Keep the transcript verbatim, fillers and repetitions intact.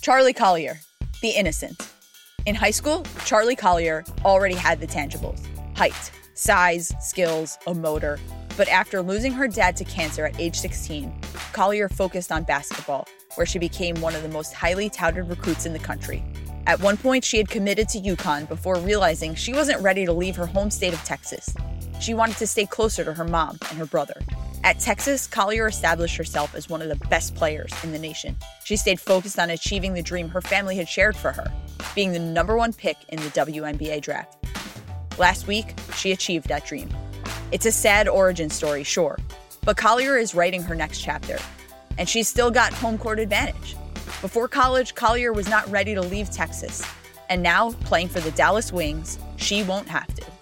Charli Collier, the innocent. In high school, Charli Collier already had the tangibles: height, size, skills, a motor. But after losing her dad to cancer at age sixteen, Collier focused on basketball, where she became one of the most highly touted recruits in the country. At one point, she had committed to UConn before realizing she wasn't ready to leave her home state of Texas. She wanted to stay closer to her mom and her brother. At Texas, Collier established herself as one of the best players in the nation. She stayed focused on achieving the dream her family had shared for her, being the number one pick in the W N B A draft. Last week, she achieved that dream. It's a sad origin story, sure, but Collier is writing her next chapter, and she's still got home court advantage. Before college, Collier was not ready to leave Texas, and now, playing for the Dallas Wings, she won't have to.